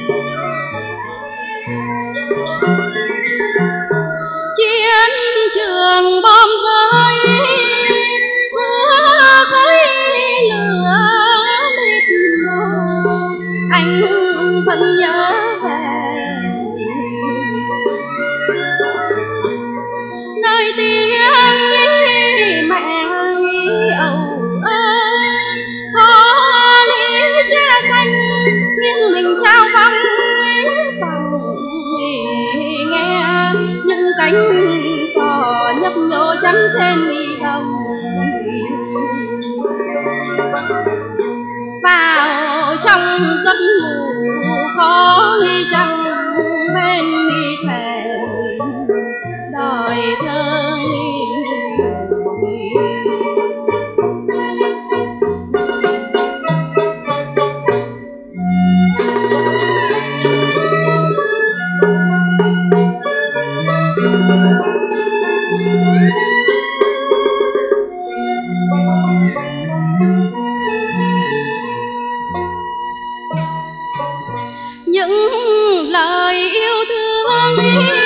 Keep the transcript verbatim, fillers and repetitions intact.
chiến trường bom rơi giữa khói lửa mịt mù, anh vẫn nhớ về nơi tiếng mẹ âu ơ có lý cha xanh nhưng mình trao vắng vòng nghe những cánh cò nhấp nhô trắng trên mi hồng. Vào trong giấc ngủ có ghi trăng bên mi thề đời thơ những lời yêu thương